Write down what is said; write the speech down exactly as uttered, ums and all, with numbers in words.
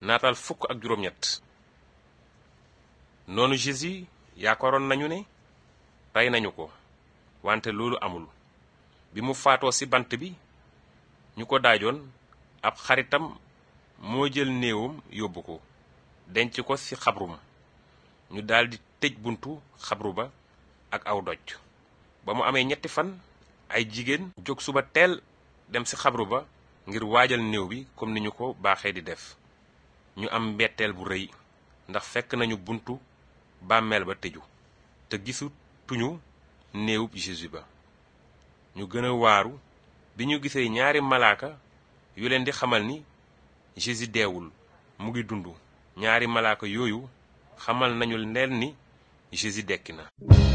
naatal fukk ak juróom-ñett. noonu Jésus yaakaaroon nañu ne rey nañu ko wante loolu amul. bi mu faatoo ci bant bi ñu ko daajoon ab xaritam moo jël néewam yóbbu ko denc ko ci xabrum. ñu daldi tëj buntu xabru ba ak aw doj. ba mu amee ñetti fan ay jigéen jóg suba teel dem ci xabru ba ngir waajal néew bi comme ni ñu ko baaxee di def. ñu am mbetteel bu rëy ndax fekk nañu buntu bàmmeel ba tëju te gisu tuñu néewub Jésus ba. ñu gën a waaru bi ñu gisee ñaari malaaka yu leen di xamal ni Jésus deewul mu ngi dund. ñaari malaaka yooyu xamal nañu leen ni Jésus dekki na.